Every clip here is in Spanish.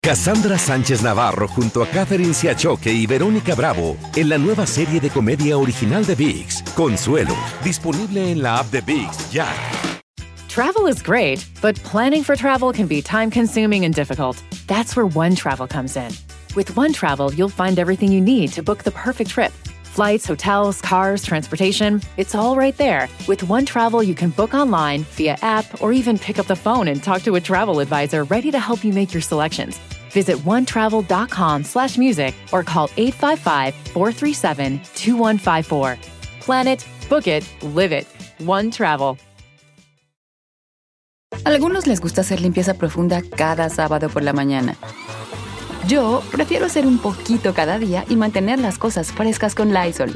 Cassandra Sánchez Navarro junto a Catherine Siachoque y Verónica Bravo en la nueva serie de comedia original de ViX, Consuelo, disponible en la app de ViX ya. Travel is great, but planning for travel can be time-consuming and difficult. That's where OneTravel comes in. With OneTravel, you'll find everything you need to book the perfect trip. Flights, hotels, cars, transportation, it's all right there. With OneTravel, you can book online, via app, or even pick up the phone and talk to a travel advisor ready to help you make your selections. Visit onetravel.com/music or call 855-437-2154. Plan it, book it, live it. OneTravel. A algunos les gusta hacer limpieza profunda cada sábado por la mañana. Yo prefiero hacer un poquito cada día y mantener las cosas frescas con Lysol.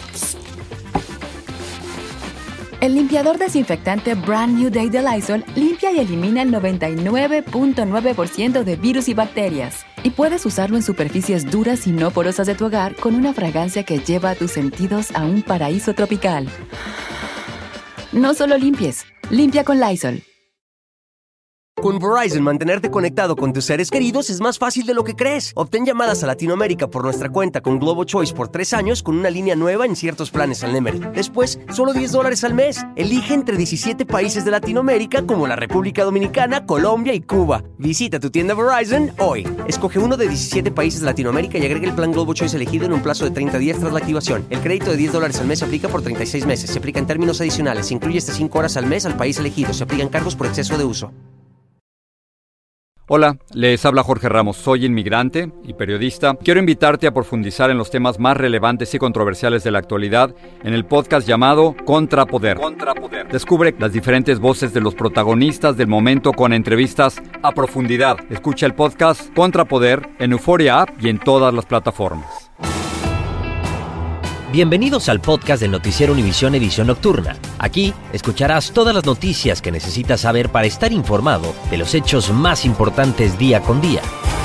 El limpiador desinfectante Brand New Day de Lysol limpia y elimina el 99.9% de virus y bacterias. Y puedes usarlo en superficies duras y no porosas de tu hogar con una fragancia que lleva a tus sentidos a un paraíso tropical. No solo limpies, limpia con Lysol. Con Verizon, mantenerte conectado con tus seres queridos es más fácil de lo que crees. Obtén llamadas a Latinoamérica por nuestra cuenta con Globo Choice por 3 años con una línea nueva en ciertos planes al Nemery. Después, solo $10 al mes. Elige entre 17 países de Latinoamérica como la República Dominicana, Colombia y Cuba. Visita tu tienda Verizon hoy. Escoge uno de 17 países de Latinoamérica y agrega el plan Globo Choice elegido en un plazo de 30 días tras la activación. El crédito de $10 al mes se aplica por 36 meses. Se aplica en términos adicionales. Se incluye hasta 5 horas al mes al país elegido. Se aplican cargos por exceso de uso. Hola, les habla Jorge Ramos, soy inmigrante y periodista. Quiero invitarte a profundizar en los temas más relevantes y controversiales de la actualidad en el podcast llamado Contrapoder. Descubre las diferentes voces de los protagonistas del momento con entrevistas a profundidad. Escucha el podcast Contrapoder en Euphoria App y en todas las plataformas. Bienvenidos al podcast del Noticiero Univisión Edición Nocturna. Aquí escucharás todas las noticias que necesitas saber para estar informado de los hechos más importantes día con día.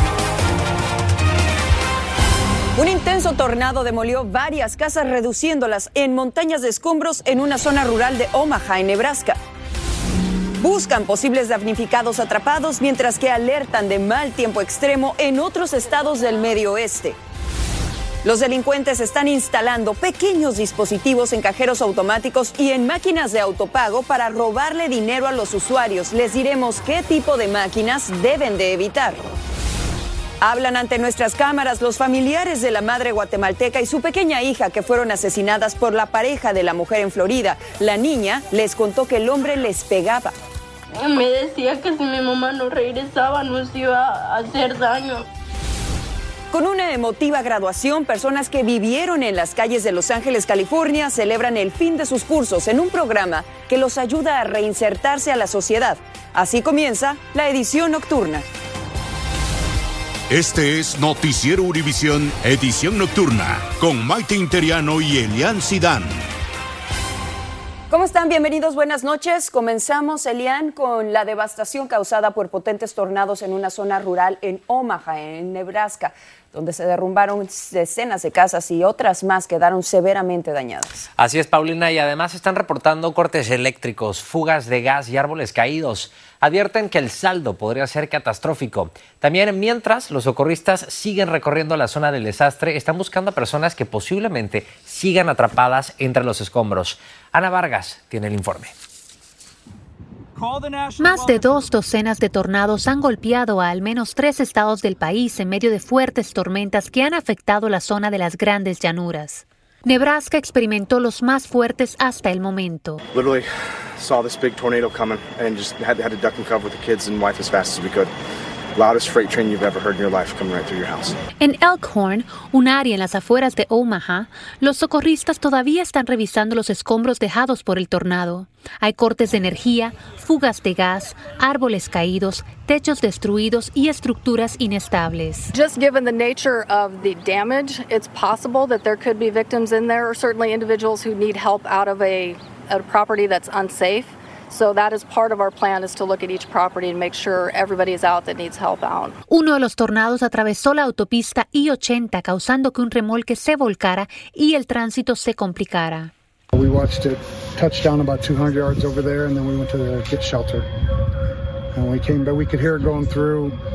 Un intenso tornado demolió varias casas, reduciéndolas en montañas de escombros en una zona rural de Omaha, en Nebraska. Buscan posibles damnificados atrapados, mientras que alertan de mal tiempo extremo en otros estados del medio oeste. Los delincuentes están instalando pequeños dispositivos en cajeros automáticos y en máquinas de autopago para robarle dinero a los usuarios. Les diremos qué tipo de máquinas deben de evitar. Hablan ante nuestras cámaras los familiares de la madre guatemalteca y su pequeña hija que fueron asesinadas por la pareja de la mujer en Florida. La niña les contó que el hombre les pegaba. Me decía que si mi mamá no regresaba nos iba a hacer daño. Con una emotiva graduación, personas que vivieron en las calles de Los Ángeles, California, celebran el fin de sus cursos en un programa que los ayuda a reinsertarse a la sociedad. Así comienza la edición nocturna. Este es Noticiero Univisión, edición nocturna, con Maite Interiano y Elian Sidán. ¿Cómo están? Bienvenidos, buenas noches. Comenzamos, Elian, con la devastación causada por potentes tornados en una zona rural en Omaha, en Nebraska, donde se derrumbaron decenas de casas y otras más quedaron severamente dañadas. Así es, Paulina, y además están reportando cortes eléctricos, fugas de gas y árboles caídos. Advierten que el saldo podría ser catastrófico. También, mientras los socorristas siguen recorriendo la zona del desastre, están buscando a personas que posiblemente sigan atrapadas entre los escombros. Ana Vargas tiene el informe. Más de 2 docenas de tornados han golpeado a al menos 3 estados del país en medio de fuertes tormentas que han afectado la zona de las grandes llanuras. Nebraska experimentó los más fuertes hasta el momento. Literally saw this big tornado coming and just had to duck and cover with the kids and wife as fast as we could. Loudest freight train you've ever heard in your life coming right through your house. En Elkhorn, un área en las afueras de Omaha, los socorristas todavía están revisando los escombros dejados por el tornado. Hay cortes de energía, fugas de gas, árboles caídos, techos destruidos y estructuras inestables. Just given the nature of the damage, it's possible that there could be victims in there, or certainly individuals who need help out of a property that's unsafe. So that is part of our plan, is to look at each property and make sure everybody is out that needs help out. Uno de los tornados atravesó la autopista I-80, causando que un remolque se volcara y el tránsito se complicara. We watched it touch down about 200 yards over there, and then we went to the kit shelter. And we came back, we could hear it going through.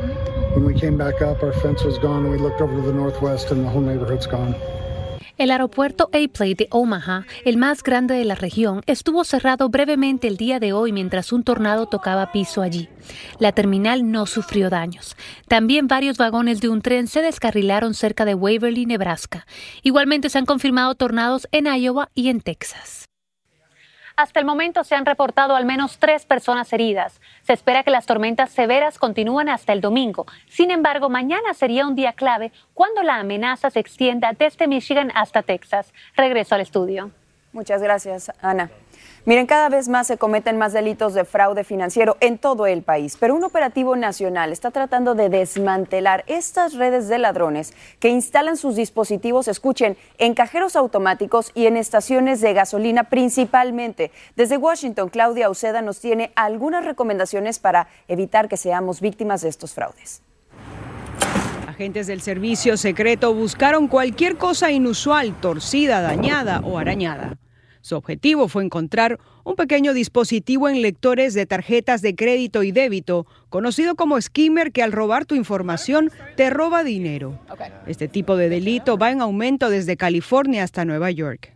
When we came back up, our fence was gone, and we looked over to the northwest, and the whole neighborhood's gone. El aeropuerto A-Play de Omaha, el más grande de la región, estuvo cerrado brevemente el día de hoy mientras un tornado tocaba piso allí. La terminal no sufrió daños. También varios vagones de un tren se descarrilaron cerca de Waverly, Nebraska. Igualmente se han confirmado tornados en Iowa y en Texas. Hasta el momento se han reportado al menos 3 personas heridas. Se espera que las tormentas severas continúen hasta el domingo. Sin embargo, mañana sería un día clave cuando la amenaza se extienda desde Michigan hasta Texas. Regreso al estudio. Muchas gracias, Ana. Miren, cada vez más se cometen más delitos de fraude financiero en todo el país, pero un operativo nacional está tratando de desmantelar estas redes de ladrones que instalan sus dispositivos, escuchen, en cajeros automáticos y en estaciones de gasolina principalmente. Desde Washington, Claudia Uceda nos tiene algunas recomendaciones para evitar que seamos víctimas de estos fraudes. Agentes del servicio secreto buscaron cualquier cosa inusual, torcida, dañada o arañada. Su objetivo fue encontrar un pequeño dispositivo en lectores de tarjetas de crédito y débito, conocido como skimmer, que al robar tu información te roba dinero. Este tipo de delito va en aumento desde California hasta Nueva York.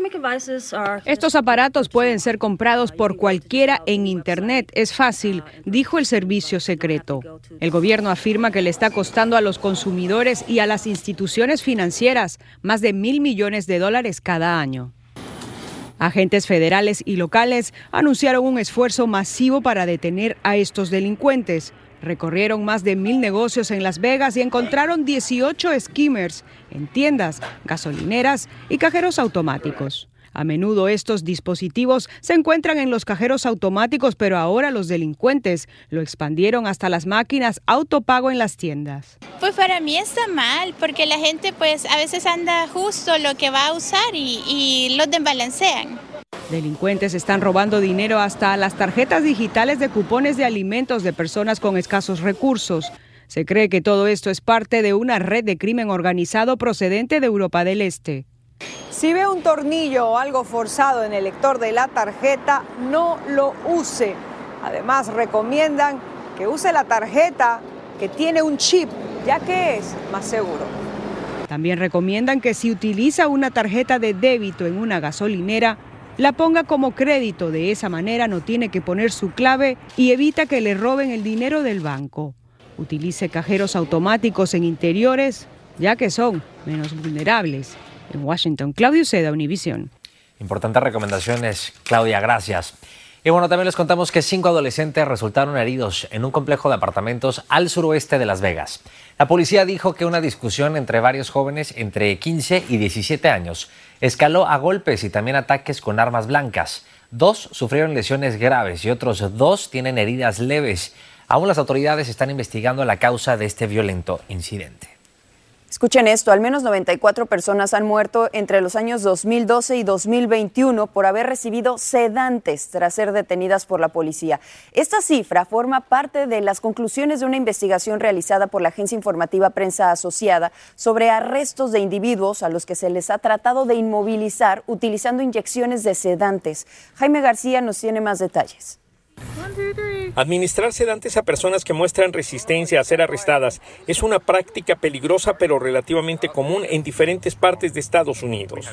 Estos aparatos pueden ser comprados por cualquiera en Internet. Es fácil, dijo el servicio secreto. El gobierno afirma que le está costando a los consumidores y a las instituciones financieras más de $1,000 millones cada año. Agentes federales y locales anunciaron un esfuerzo masivo para detener a estos delincuentes. Recorrieron más de 1,000 negocios en Las Vegas y encontraron 18 skimmers en tiendas, gasolineras y cajeros automáticos. A menudo estos dispositivos se encuentran en los cajeros automáticos, pero ahora los delincuentes lo expandieron hasta las máquinas autopago en las tiendas. Pues para mí está mal, porque la gente pues a veces anda justo lo que va a usar y los desbalancean. Delincuentes están robando dinero hasta las tarjetas digitales de cupones de alimentos de personas con escasos recursos. Se cree que todo esto es parte de una red de crimen organizado procedente de Europa del Este. Si ve un tornillo o algo forzado en el lector de la tarjeta, no lo use. Además, recomiendan que use la tarjeta que tiene un chip, ya que es más seguro. También recomiendan que si utiliza una tarjeta de débito en una gasolinera, la ponga como crédito. De esa manera no tiene que poner su clave y evita que le roben el dinero del banco. Utilice cajeros automáticos en interiores, ya que son menos vulnerables. En Washington, Claudia Uceda, Univisión. Importantes recomendaciones, Claudia, gracias. Y bueno, también les contamos que 5 adolescentes resultaron heridos en un complejo de apartamentos al suroeste de Las Vegas. La policía dijo que una discusión entre varios jóvenes entre 15 y 17 años escaló a golpes y también ataques con armas blancas. 2 sufrieron lesiones graves y otros 2 tienen heridas leves. Aún las autoridades están investigando la causa de este violento incidente. Escuchen esto, al menos 94 personas han muerto entre los años 2012 y 2021 por haber recibido sedantes tras ser detenidas por la policía. Esta cifra forma parte de las conclusiones de una investigación realizada por la agencia informativa Prensa Asociada sobre arrestos de individuos a los que se les ha tratado de inmovilizar utilizando inyecciones de sedantes. Jaime García nos tiene más detalles. Administrar sedantes a personas que muestran resistencia a ser arrestadas es una práctica peligrosa pero relativamente común en diferentes partes de Estados Unidos.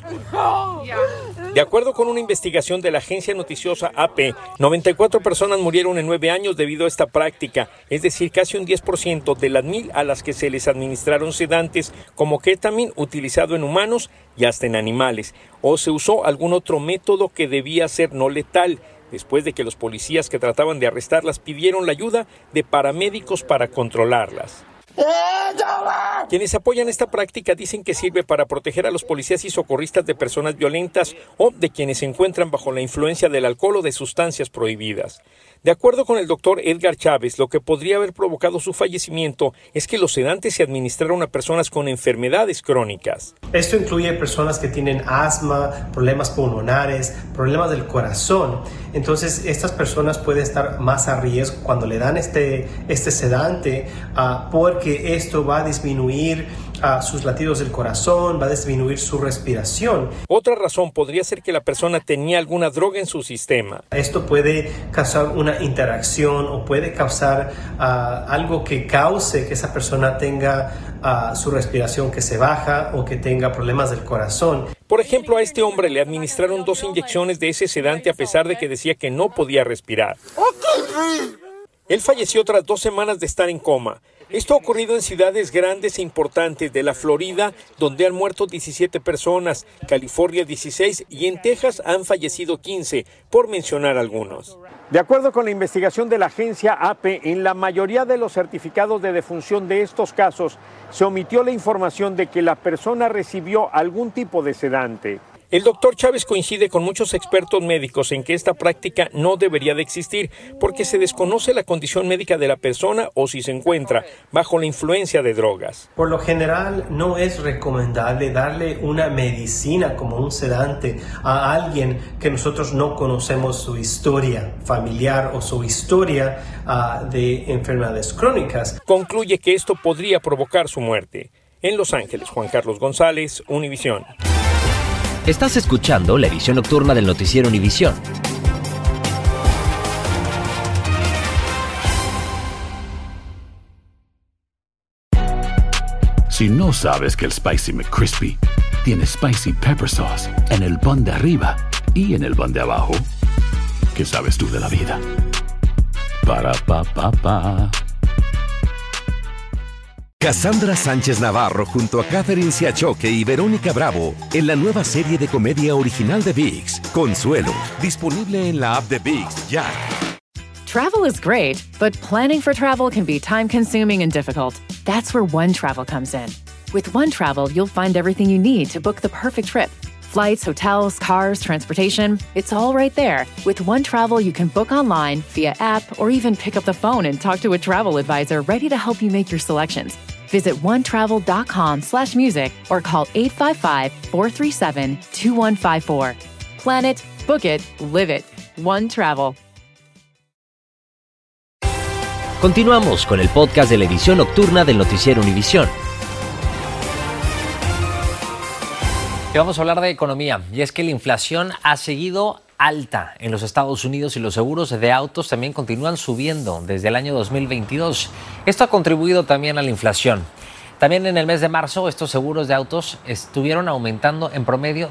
De acuerdo con una investigación de la agencia noticiosa AP, 94 personas murieron en 9 años debido a esta práctica, es decir, casi un 10% de las 1,000 a las que se les administraron sedantes como ketamina utilizado en humanos y hasta en animales, o se usó algún otro método que debía ser no letal, después de que los policías que trataban de arrestarlas pidieron la ayuda de paramédicos para controlarlas. Quienes apoyan esta práctica dicen que sirve para proteger a los policías y socorristas de personas violentas o de quienes se encuentran bajo la influencia del alcohol o de sustancias prohibidas. De acuerdo con el doctor Edgar Chávez, lo que podría haber provocado su fallecimiento es que los sedantes se administraron a personas con enfermedades crónicas. Esto incluye personas que tienen asma, problemas pulmonares, problemas del corazón. Entonces, estas personas pueden estar más a riesgo cuando le dan este sedante porque esto va a disminuir sus latidos del corazón, va a disminuir su respiración. Otra razón podría ser que la persona tenía alguna droga en su sistema. Esto puede causar una una interacción o puede causar algo que cause que esa persona tenga su respiración que se baja o que tenga problemas del corazón. Por ejemplo, a este hombre le administraron 2 inyecciones de ese sedante a pesar de que decía que no podía respirar. Él falleció tras 2 semanas de estar en coma. Esto ha ocurrido en ciudades grandes e importantes de la Florida, donde han muerto 17 personas, California 16 y en Texas han fallecido 15, por mencionar algunos. De acuerdo con la investigación de la agencia AP, en la mayoría de los certificados de defunción de estos casos se omitió la información de que la persona recibió algún tipo de sedante. El doctor Chávez coincide con muchos expertos médicos en que esta práctica no debería de existir porque se desconoce la condición médica de la persona o si se encuentra bajo la influencia de drogas. Por lo general no es recomendable darle una medicina como un sedante a alguien que nosotros no conocemos su historia familiar o su historia de enfermedades crónicas. Concluye que esto podría provocar su muerte. En Los Ángeles, Juan Carlos González, Univisión. Estás escuchando la edición nocturna del noticiero Univisión. Si no sabes que el Spicy McCrispy tiene Spicy Pepper Sauce en el pan de arriba y en el pan de abajo, ¿qué sabes tú de la vida? Para, pa, pa, pa. Cassandra Sánchez Navarro junto a Catherine Siachoque y Verónica Bravo en la nueva serie de comedia original de ViX, Consuelo, disponible en la app de ViX ya. Travel is great, but planning for travel can be time-consuming and difficult. That's where OneTravel comes in. With OneTravel, you'll find everything you need to book the perfect trip. Flights, hotels, cars, transportation, it's all right there. With OneTravel, you can book online, via app, or even pick up the phone and talk to a travel advisor ready to help you make your selections. Visit onetravel.com/music or call 855-437-2154. Plan it, book it, live it. OneTravel. Continuamos con el podcast de la edición nocturna del noticiero Univisión. Y vamos a hablar de economía, y es que la inflación ha seguido alta en los Estados Unidos y los seguros de autos también continúan subiendo desde el año 2022. Esto ha contribuido también a la inflación. También en el mes de marzo, estos seguros de autos estuvieron aumentando en promedio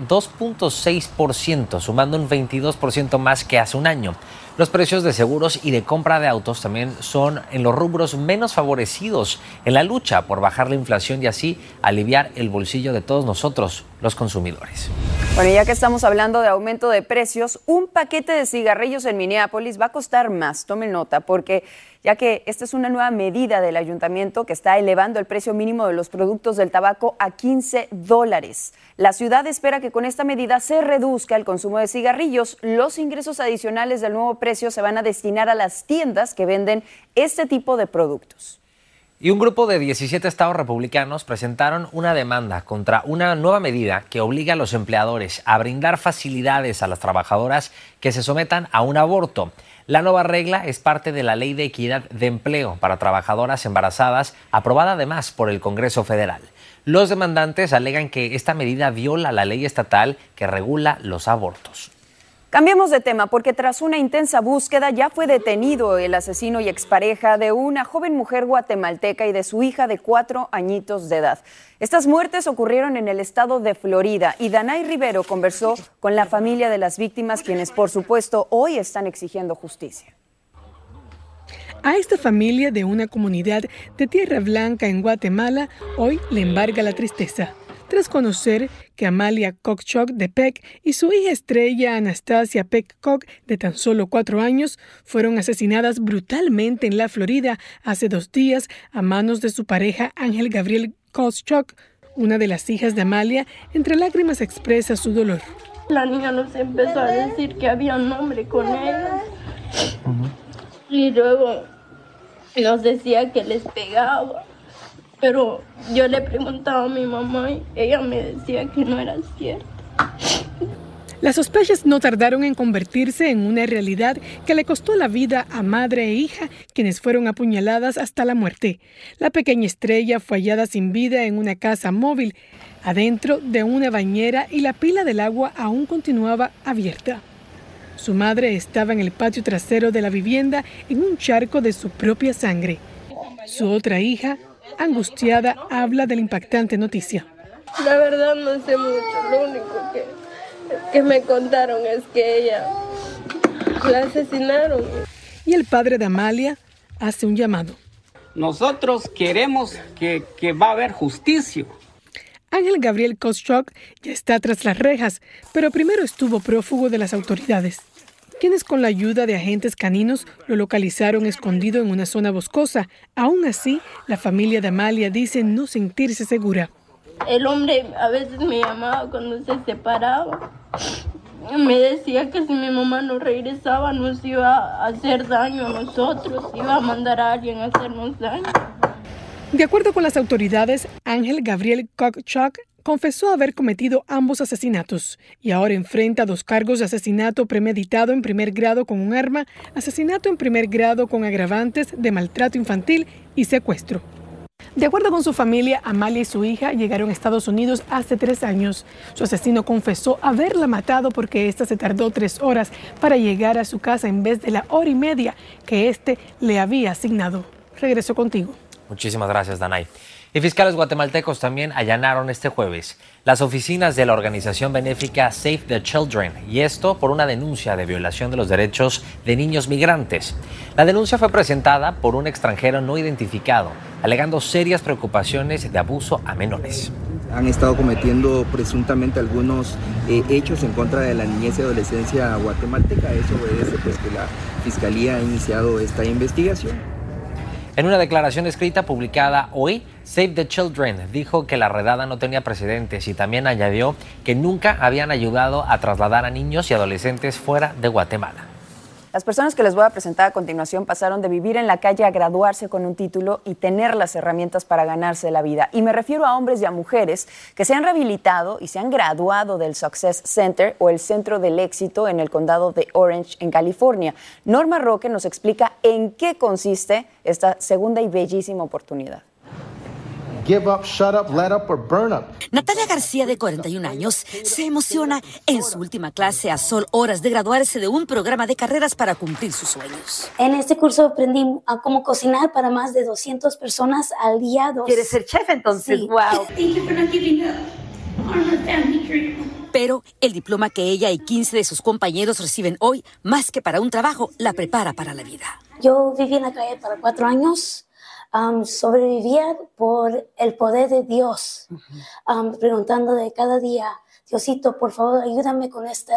2.6%, sumando un 22% más que hace un año. Los precios de seguros y de compra de autos también son en los rubros menos favorecidos en la lucha por bajar la inflación y así aliviar el bolsillo de todos nosotros, los consumidores. Bueno, ya que estamos hablando de aumento de precios, un paquete de cigarrillos en Minneapolis va a costar más. Tomen nota, porque ya que esta es una nueva medida del ayuntamiento que está elevando el precio mínimo de los productos del tabaco a $15. La ciudad espera que con esta medida se reduzca el consumo de cigarrillos. Los ingresos adicionales del nuevo precio se van a destinar a las tiendas que venden este tipo de productos. Y un grupo de 17 estados republicanos presentaron una demanda contra una nueva medida que obliga a los empleadores a brindar facilidades a las trabajadoras que se sometan a un aborto. La nueva regla es parte de la Ley de Equidad de Empleo para Trabajadoras Embarazadas, aprobada además por el Congreso Federal. Los demandantes alegan que esta medida viola la ley estatal que regula los abortos. Cambiemos de tema porque tras una intensa búsqueda ya fue detenido el asesino y expareja de una joven mujer guatemalteca y de su hija de 4 añitos de edad. Estas muertes ocurrieron en el estado de Florida y Danay Rivero conversó con la familia de las víctimas, quienes por supuesto hoy están exigiendo justicia. A esta familia de una comunidad de Tierra Blanca en Guatemala hoy le embarga la tristeza, tras conocer que Amalia Kokchok de Peck y su hija estrella Anastasia Peck-Kok, de tan solo 4 años, fueron asesinadas brutalmente en la Florida hace 2 días a manos de su pareja Ángel Gabriel Kokchok. Una de las hijas de Amalia, entre lágrimas, expresa su dolor. La niña nos empezó a decir que había un hombre con ella. Y luego nos decía que les pegaba. Pero yo le preguntaba a mi mamá y ella me decía que no era cierto. Las sospechas no tardaron en convertirse en una realidad que le costó la vida a madre e hija, quienes fueron apuñaladas hasta la muerte. La pequeña estrella fue hallada sin vida en una casa móvil, adentro de una bañera, y la pila del agua aún continuaba abierta. Su madre estaba en el patio trasero de la vivienda en un charco de su propia sangre. Su otra hija, angustiada, habla de la impactante noticia. La verdad no sé mucho, lo único que me contaron es que ella la asesinaron. Y el padre de Amalia hace un llamado. Nosotros queremos que va a haber justicia. Ángel Gabriel Koschok ya está tras las rejas, pero primero estuvo prófugo de las autoridades, quienes con la ayuda de agentes caninos lo localizaron escondido en una zona boscosa. Aún así, la familia de Amalia dice no sentirse segura. El hombre a veces me llamaba cuando se separaba. Me decía que si mi mamá no regresaba nos iba a hacer daño a nosotros, iba a mandar a alguien a hacernos daño. De acuerdo con las autoridades, Ángel Gabriel Koschok confesó haber cometido ambos asesinatos y ahora enfrenta 2 cargos de asesinato premeditado en primer grado con un arma, asesinato en primer grado con agravantes de maltrato infantil y secuestro. De acuerdo con su familia, Amalia y su hija llegaron a Estados Unidos hace 3 años. Su asesino confesó haberla matado porque ésta se tardó 3 horas para llegar a su casa en vez de la hora y media que éste le había asignado. Regreso contigo. Muchísimas gracias, Danay. Y fiscales guatemaltecos también allanaron este jueves las oficinas de la organización benéfica Save the Children, y esto por una denuncia de violación de los derechos de niños migrantes. La denuncia fue presentada por un extranjero no identificado, alegando serias preocupaciones de abuso a menores. Han estado cometiendo presuntamente algunos hechos en contra de la niñez y adolescencia guatemalteca. Eso obedece pues que la Fiscalía ha iniciado esta investigación. En una declaración escrita publicada hoy, Save the Children dijo que la redada no tenía precedentes y también añadió que nunca habían ayudado a trasladar a niños y adolescentes fuera de Guatemala. Las personas que les voy a presentar a continuación pasaron de vivir en la calle a graduarse con un título y tener las herramientas para ganarse la vida. Y me refiero a hombres y a mujeres que se han rehabilitado y se han graduado del Success Center o el Centro del Éxito en el condado de Orange, en California. Norma Roque nos explica en qué consiste esta segunda y bellísima oportunidad. Give up, shut up, let up or burn up. Natalia García, de 41 años, se emociona en su última clase a horas de graduarse de un programa de carreras para cumplir sus sueños. En este curso aprendí a cómo cocinar para más de 200 personas al día. ¿Quieres ser chef entonces? Sí. Wow. Thank you for not giving up on our family dream. Pero el diploma que ella y 15 de sus compañeros reciben hoy, más que para un trabajo, la prepara para la vida. Yo viví en la calle para 4 años. Sobrevivía por el poder de Dios, preguntando de cada día, Diosito, por favor, ayúdame con este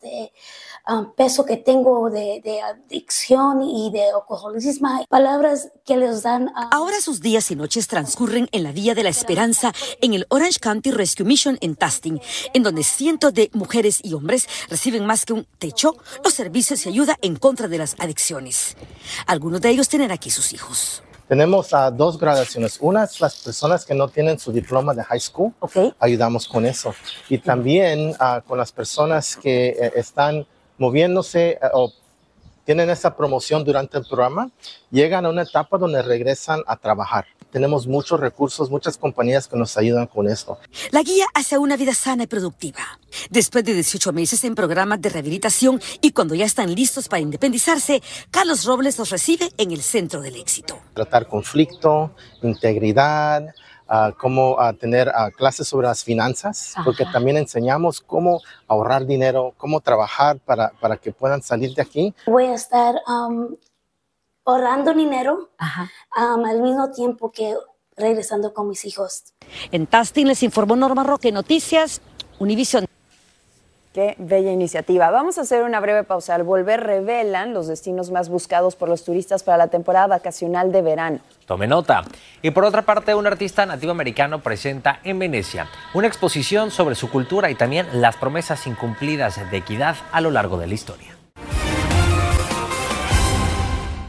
peso que tengo de adicción y de alcoholismo. Palabras que les dan. Ahora sus días y noches transcurren en la Vía de la Esperanza en el Orange County Rescue Mission en Tustin, en donde cientos de mujeres y hombres reciben más que un techo, los servicios y ayuda en contra de las adicciones. Algunos de ellos tienen aquí sus hijos. Tenemos 2 graduaciones. Una es las personas que no tienen su diploma de high school. Okay. Ayudamos con eso. Y también con las personas que están moviéndose o tienen esa promoción durante el programa, llegan a una etapa donde regresan a trabajar. Tenemos muchos recursos, muchas compañías que nos ayudan con esto. La guía hacia una vida sana y productiva. Después de 18 meses en programas de rehabilitación y cuando ya están listos para independizarse, Carlos Robles los recibe en el Centro del Éxito. Tratar conflicto, integridad, cómo tener clases sobre las finanzas, porque también enseñamos cómo ahorrar dinero, cómo trabajar para que puedan salir de aquí. Voy a estar ahorrando dinero al mismo tiempo que regresando con mis hijos. En Tustin les informó Norma Roque, Noticias Univision. Qué bella iniciativa. Vamos a hacer una breve pausa. Al volver revelan los destinos más buscados por los turistas para la temporada vacacional de verano. Tome nota. Y por otra parte, un artista nativo americano presenta en Venecia una exposición sobre su cultura y también las promesas incumplidas de equidad a lo largo de la historia.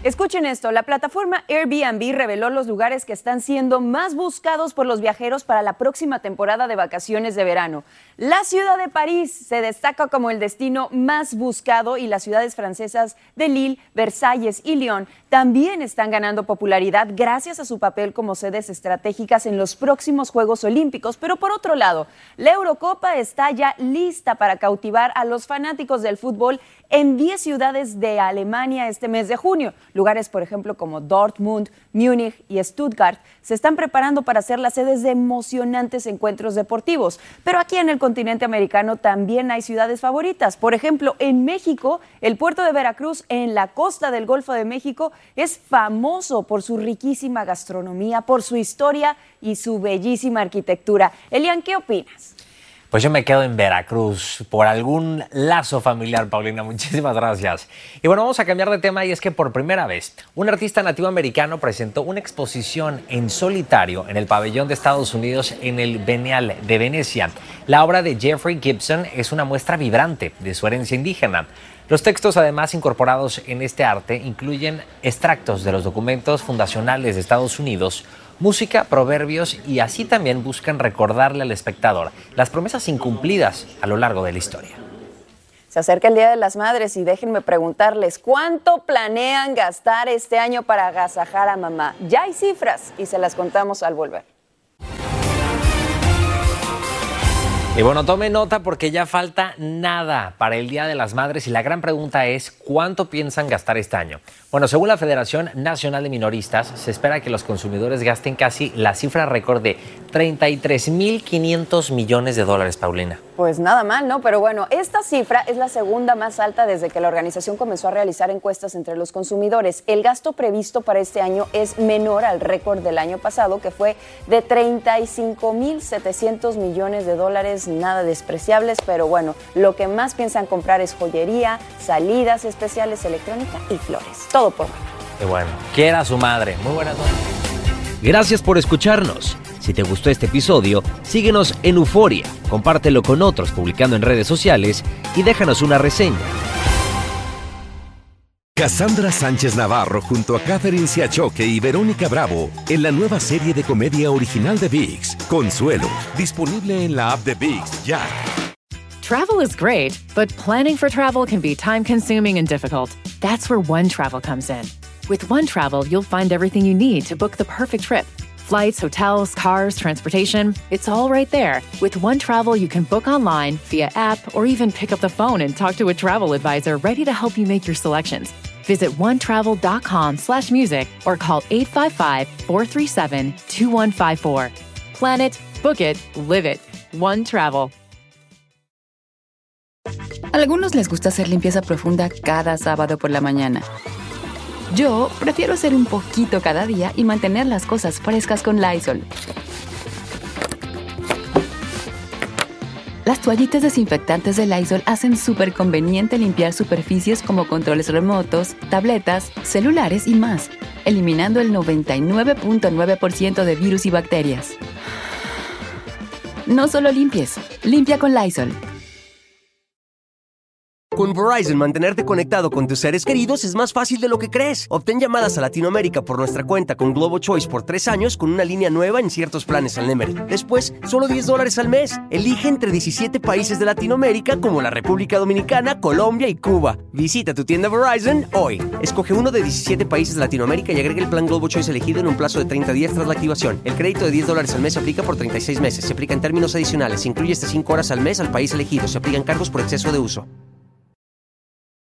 Escuchen esto, la plataforma Airbnb reveló los lugares que están siendo más buscados por los viajeros para la próxima temporada de vacaciones de verano. La ciudad de París se destaca como el destino más buscado y las ciudades francesas de Lille, Versalles y Lyon también están ganando popularidad gracias a su papel como sedes estratégicas en los próximos Juegos Olímpicos. Pero por otro lado, la Eurocopa está ya lista para cautivar a los fanáticos del fútbol en 10 ciudades de Alemania este mes de junio. Lugares, por ejemplo, como Dortmund, Múnich y Stuttgart se están preparando para ser las sedes de emocionantes encuentros deportivos. Pero aquí en el continente americano también hay ciudades favoritas. Por ejemplo, en México, el puerto de Veracruz, en la costa del Golfo de México, es famoso por su riquísima gastronomía, por su historia y su bellísima arquitectura. Elian, ¿qué opinas? Pues yo me quedo en Veracruz por algún lazo familiar, Paulina. Muchísimas gracias. Y bueno, vamos a cambiar de tema y es que por primera vez un artista nativo americano presentó una exposición en solitario en el pabellón de Estados Unidos en el Bienal de Venecia. La obra de Jeffrey Gibson es una muestra vibrante de su herencia indígena. Los textos además incorporados en este arte incluyen extractos de los documentos fundacionales de Estados Unidos, música, proverbios y así también buscan recordarle al espectador las promesas incumplidas a lo largo de la historia. Se acerca el Día de las Madres y déjenme preguntarles, ¿cuánto planean gastar este año para agasajar a mamá? Ya hay cifras y se las contamos al volver. Y bueno, tome nota porque ya falta nada para el Día de las Madres y la gran pregunta es ¿cuánto piensan gastar este año? Bueno, según la Federación Nacional de Minoristas, se espera que los consumidores gasten casi la cifra récord de $33,500 millones, Paulina. Pues nada mal, ¿no? Pero bueno, esta cifra es la segunda más alta desde que la organización comenzó a realizar encuestas entre los consumidores. El gasto previsto para este año es menor al récord del año pasado, que fue de $35,700 millones, nada despreciables, pero bueno, lo que más piensan comprar es joyería, salidas especiales, electrónica y flores. Todo por mamá. Qué bueno. Quiera su madre. Muy buenas noches. Gracias por escucharnos. Si te gustó este episodio, síguenos en Euforia, compártelo con otros publicando en redes sociales y déjanos una reseña. Cassandra Sánchez Navarro junto a Catherine Siachoque y Verónica Bravo en la nueva serie de comedia original de ViX, Consuelo, disponible en la app de ViX ya. Travel is great, but planning for travel can be time-consuming and difficult. That's where OneTravel comes in. With OneTravel, you'll find everything you need to book the perfect trip. Flights, hotels, cars, transportation, it's all right there. With OneTravel, you can book online, via app, or even pick up the phone and talk to a travel advisor ready to help you make your selections. Visit onetravel.com/music or call 855-437-2154. Plan it, book it, live it. OneTravel. A algunos les gusta hacer limpieza profunda cada sábado por la mañana. Yo prefiero hacer un poquito cada día y mantener las cosas frescas con Lysol. Las toallitas desinfectantes de Lysol hacen súper conveniente limpiar superficies como controles remotos, tabletas, celulares y más, eliminando el 99.9% de virus y bacterias. No solo limpies, limpia con Lysol. Con Verizon, mantenerte conectado con tus seres queridos es más fácil de lo que crees. Obtén llamadas a Latinoamérica por nuestra cuenta con Globo Choice por 3 años con una línea nueva en ciertos planes al Nemery. Después, solo $10 al mes. Elige entre 17 países de Latinoamérica como la República Dominicana, Colombia y Cuba. Visita tu tienda Verizon hoy. Escoge uno de 17 países de Latinoamérica y agrega el plan Globo Choice elegido en un plazo de 30 días tras la activación. El crédito de $10 al mes se aplica por 36 meses. Se aplica en términos adicionales. Se incluye hasta 5 horas al mes al país elegido. Se aplican cargos por exceso de uso.